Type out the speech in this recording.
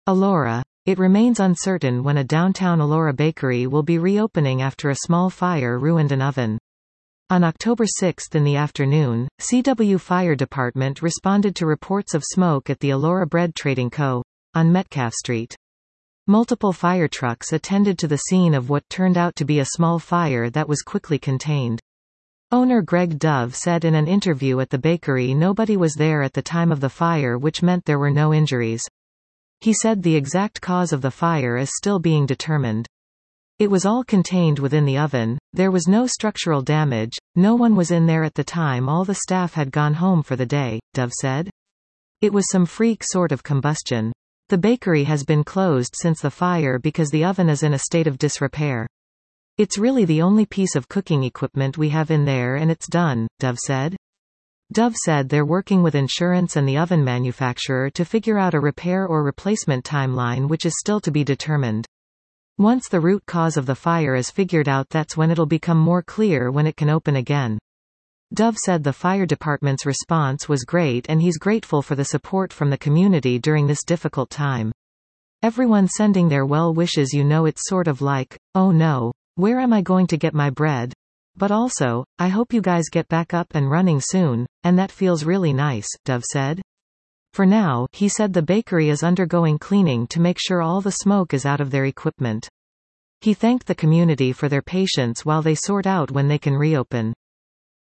Elora. It remains uncertain when a downtown Elora bakery will be reopening after a small fire ruined an oven. On October 6 in the afternoon, CW Fire Department responded to reports of smoke at the Elora Bread Trading Co. on Metcalf Street. Multiple fire trucks attended to the scene of what turned out to be a small fire that was quickly contained. Owner Greg Dove said in an interview at the bakery nobody was there at the time of the fire, which meant there were no injuries. He said the exact cause of the fire is still being determined. It was all contained within the oven, there was no structural damage, no one was in there at the time, all the staff had gone home for the day, Dove said. It was some freak sort of combustion. The bakery has been closed since the fire because the oven is in a state of disrepair. It's really the only piece of cooking equipment we have in there and it's done, Dove said. Dove said they're working with insurance and the oven manufacturer to figure out a repair or replacement timeline, which is still to be determined. Once the root cause of the fire is figured out, that's when it'll become more clear when it can open again. Dove said the fire department's response was great and he's grateful for the support from the community during this difficult time. Everyone sending their well wishes, it's sort of like, oh no, where am I going to get my bread? But also, I hope you guys get back up and running soon, and that feels really nice, Dove said. For now, he said the bakery is undergoing cleaning to make sure all the smoke is out of their equipment. He thanked the community for their patience while they sort out when they can reopen.